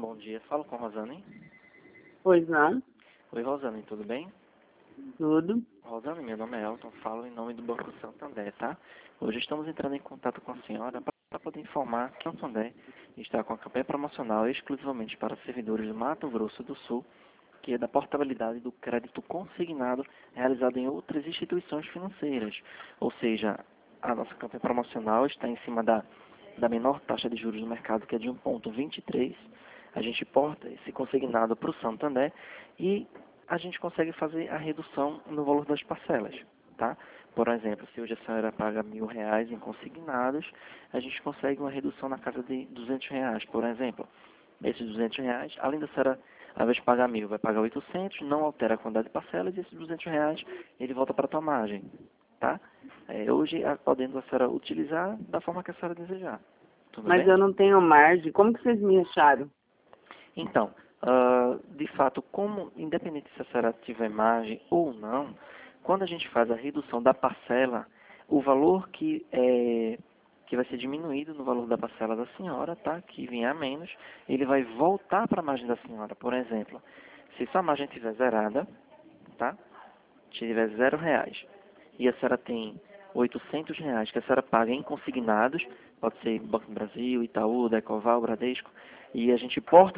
Bom dia, falo com a Rosane. Pois não, Oi, Rosane, tudo bem? tudo. Rosane, meu nome é Elton, falo em nome do Banco Santander, tá? Hoje estamos entrando em contato com a senhora para poder informar que o Santander está com a campanha promocional exclusivamente para servidores do Mato Grosso do Sul, que é da portabilidade do crédito consignado realizado em outras instituições financeiras. Ou seja, a nossa campanha promocional está em cima da menor taxa de juros do mercado, que é de 1,23. A gente porta esse consignado para o Santander e a gente consegue fazer a redução no valor das parcelas, tá? Por exemplo, se hoje a senhora paga R$ 1.000 em consignados, a gente consegue uma redução na casa de R$ 200, por exemplo. Esses R$ 200, além da senhora, ao invés de pagar 1.000, vai pagar 800, não altera a quantidade de parcelas e esses R$ 200, ele volta para a tua margem, tá? Hoje, podendo a senhora utilizar da forma que a senhora desejar. Tudo Mas bem? eu não tenho margem. Como que vocês me acharam? Então, de fato, como, independente se a senhora tiver margem ou não, quando a gente faz a redução da parcela, o valor que vai ser diminuído no valor da parcela da senhora, tá? Que vier a menos, ele vai voltar para a margem da senhora. Por exemplo, se sua margem estiver zerada, tá? Tiver R$ 0 e a senhora tem R$ 800 que a senhora paga em consignados, pode ser Banco do Brasil, Itaú, Decoval, Bradesco, e a gente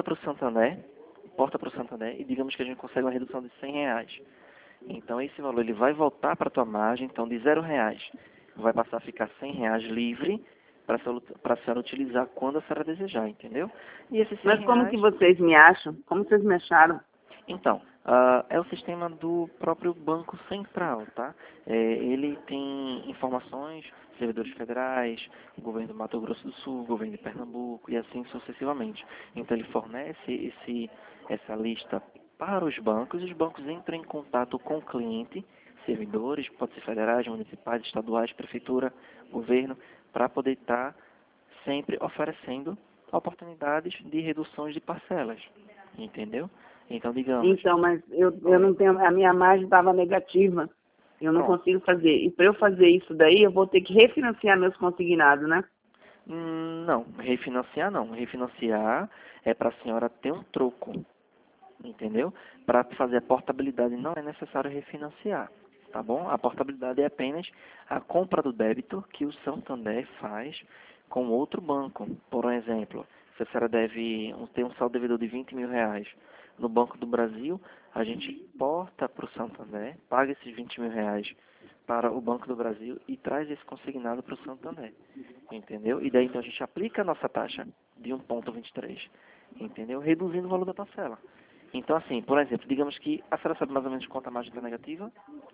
porta para o Santander e digamos que a gente consegue uma redução de R$ 100. Então esse valor ele vai voltar para a tua margem, então de R$ 0 vai passar a ficar R$ 100 livre para a senhora utilizar quando a senhora desejar, entendeu? E esses Mas como que R$ 100. vocês me acham? Como vocês me acharam? Então, é o sistema do próprio Banco Central, tá? Ele tem informações, servidores federais, governo do Mato Grosso do Sul, governo de Pernambuco e assim sucessivamente. Então ele fornece essa lista para os bancos e os bancos entram em contato com o cliente, servidores, pode ser federais, municipais, estaduais, prefeitura, governo, para poder estar sempre oferecendo oportunidades de reduções de parcelas, entendeu? Então, digamos, Então, mas eu não tenho, a minha margem estava negativa. Eu não pronto. consigo fazer. E para eu fazer isso daí, eu vou ter que refinanciar meus consignados, né? Não, refinanciar não. Refinanciar é para a senhora ter um troco, entendeu? Para fazer a portabilidade não é necessário refinanciar, tá bom? A portabilidade é apenas a compra do débito que o Santander faz com outro banco. Por exemplo, se a senhora deve ter um saldo devedor de R$ 20.000 no Banco do Brasil, a gente porta para o Santander, paga esses R$ 20.000 para o Banco do Brasil e traz esse consignado para o Santander, entendeu? E daí então a gente aplica a nossa taxa de 1,23, entendeu? Reduzindo o valor da parcela. Então, assim, por exemplo, digamos que a senhora sabe mais ou menos quanto a margem está negativa?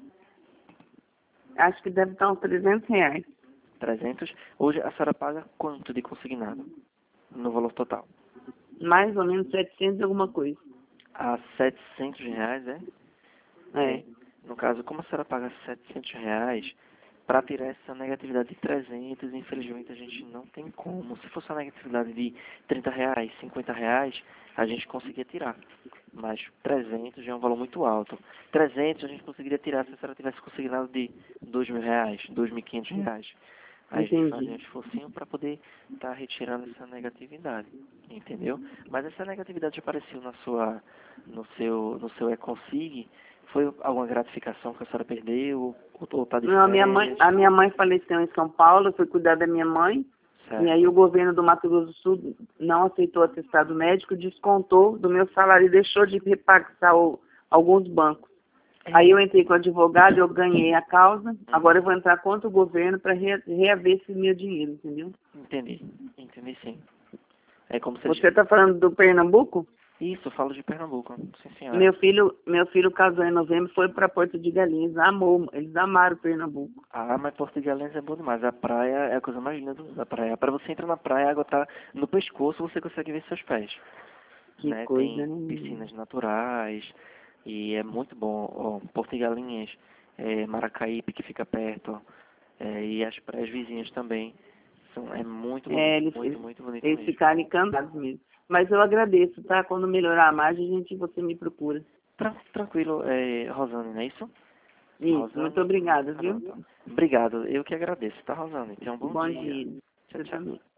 Acho que deve estar uns R$ 300. 300. Hoje a senhora paga quanto de consignado no valor total? Mais ou menos 700 e alguma coisa. A R$ 700, é? É. No caso, como a senhora paga R$ 700, para tirar essa negatividade de 300, infelizmente a gente não tem como. Se fosse uma negatividade de R$ 30, R$ 50, a gente conseguia tirar. Mas 300 já é um valor muito alto. 300 a gente conseguiria tirar se a senhora tivesse consignado de R$ 2.000, R$ 2.500. Aí a gente fazia um Entendi. esforcinho para poder estar retirando essa negatividade, entendeu? Mas essa negatividade já apareceu no seu e-consig. Foi alguma gratificação que a senhora perdeu ou está de Não, férias? a minha mãe faleceu em São Paulo, eu fui cuidar da minha mãe. E aí Certo. o governo do Mato Grosso do Sul não aceitou o atestado médico, descontou do meu salário e deixou de repassar alguns bancos. Aí eu entrei com o advogado, eu ganhei a causa, agora eu vou entrar contra o governo para reaver esse meu dinheiro, entendeu? Entendi sim. É como se Você está falando do Pernambuco? Isso, eu falo de Pernambuco, sim senhora. Meu filho casou em novembro, foi para Porto de Galinhas, amou, eles amaram Pernambuco. Ah, mas Porto de Galinhas é bom demais. A praia é a coisa mais linda da praia. Para você entrar na praia, a água tá no pescoço, você consegue ver seus pés. Que Né? coisa, Tem né? piscinas naturais e é muito bom. Ó, Porto de Galinhas, Maracaípe, que fica perto, e as praias vizinhas também. É muito É, bonito, eles, muito, eles, muito bonito eles mesmo. ficaram encantados mesmo. Mas eu agradeço, tá? Quando melhorar a margem, você me procura. Tranquilo, Rosane, não é isso? Isso, muito Rosane, obrigada, viu? pronto. Obrigado, eu que agradeço, tá, Rosane? Tenha um bom Bom dia. dia. Tchau, Você tchau. também.